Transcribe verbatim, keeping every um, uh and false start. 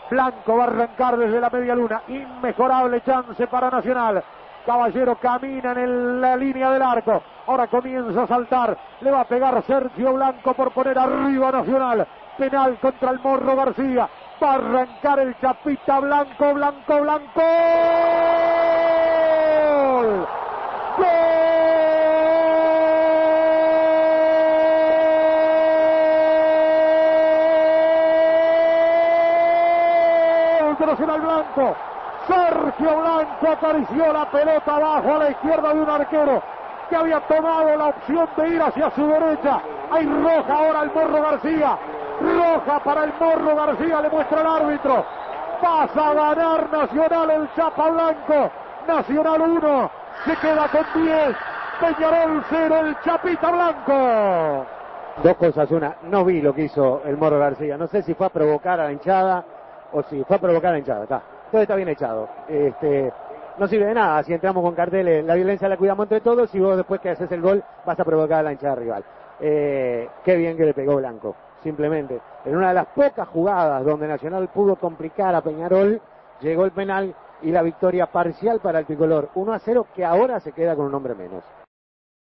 Blanco va a arrancar desde la media luna. Inmejorable chance para Nacional. Caballero camina en la línea del arco. Ahora comienza a saltar. Le va a pegar Sergio Blanco por poner arriba a Nacional. Penal contra el Morro García. Va a arrancar el Chapita Blanco. Blanco, Blanco. ¡Gol! ¡Gol! Nacional Blanco. Sergio Blanco acarició la pelota abajo a la izquierda de un arquero que había tomado la opción de ir hacia su derecha. Hay roja ahora al Morro García. Roja para el Morro García, le muestra el árbitro. Pasa a ganar Nacional el Chapa Blanco. Nacional uno, se queda con diez. Peñarol cero, el Chapita Blanco. Dos cosas, una, no vi lo que hizo el Morro García. No sé si fue a provocar a la hinchada o si fue a provocar a la hinchada. Está, todo está bien echado. Este, no sirve de nada si entramos con carteles, la violencia la cuidamos entre todos y vos después que haces el gol vas a provocar a la hinchada rival. Eh, qué bien que le pegó Blanco, simplemente. En una de las pocas jugadas donde Nacional pudo complicar a Peñarol, llegó el penal y la victoria parcial para el tricolor. uno a cero que ahora se queda con un hombre menos.